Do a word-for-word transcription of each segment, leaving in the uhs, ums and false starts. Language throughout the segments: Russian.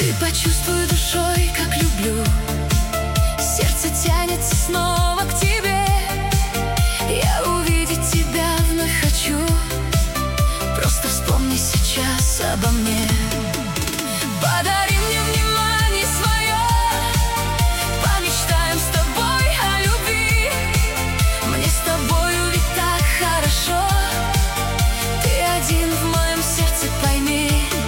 Ты почувствуй душой, как люблю. Сердце тянется снова к тебе. Я увидеть тебя вновь хочу. Просто вспомни сейчас обо мне. Подари мне внимание свое. Помечтаем с тобой о любви. Мне с тобою ведь так хорошо. Ты один в моем сердце, пойми.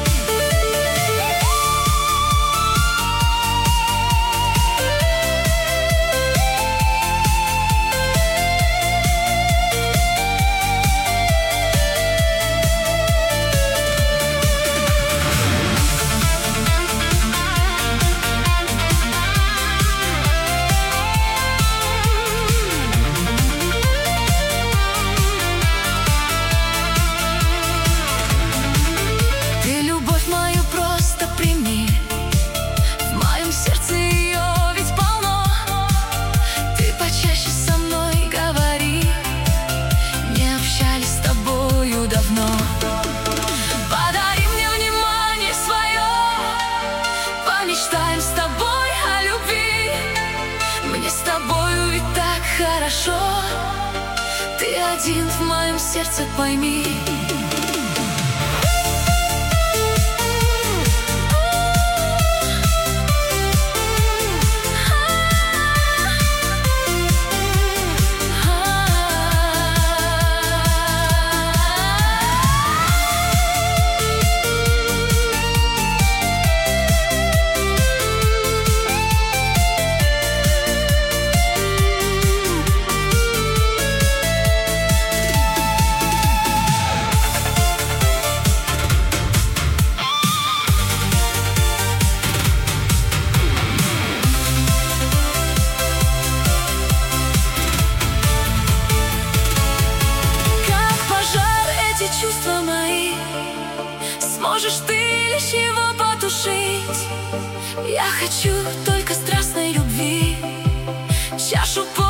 Подари мне внимание свое. Помечтаем с тобой о любви. Мне с тобою ведь так хорошо. Ты один в моем сердце, пойми. Чувства мои, сможешь ты лишь его потушить. Я хочу только страстной любви, чашу